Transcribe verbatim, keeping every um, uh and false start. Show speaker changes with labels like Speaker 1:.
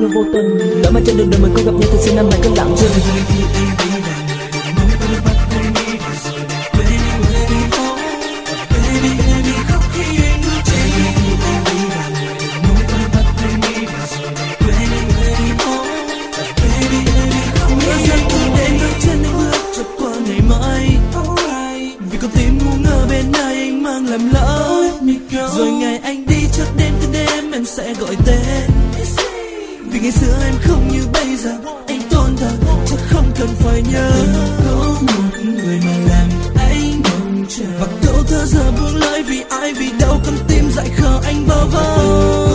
Speaker 1: luôn vô tình. Lỡ mà trên đường đời mình có gặp nhau thì xin anh hãy cứ lặng thinh.
Speaker 2: Vì con tim ngu ngơ bên ai anh mang lầm lỡ. Rồi ngày anh đi chắc đến cái đêm em sẽ gọi tên. Vì ngày xưa em không như bây giờ, anh tôn thờ chắc không cần phải nhớ. Có một người mà làm anh mong chờ, và câu thơ giờ buông lơi vì ai vì đâu con tim dại khờ anh bơ vơ.